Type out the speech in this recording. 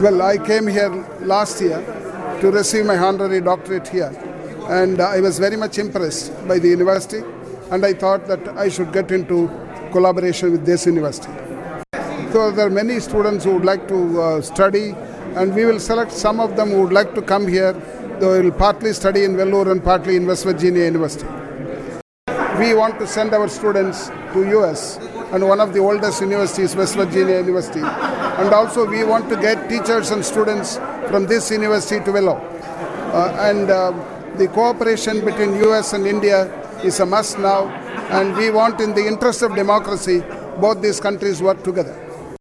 Well, I came here last year to receive my honorary doctorate here, and I was very much impressed by the university, and I thought that I should get into collaboration with this university. So there are many students who would like to study, and we will select some of them who would like to come here. They will partly study in Vellore and partly in West Virginia University. We want to send our students to US, and one of the oldest universities, West Virginia University. And also we want to get teachers and students from this university to Vellore. The cooperation between US and India is a must now, and we want, in the interest of democracy, both these countries work together.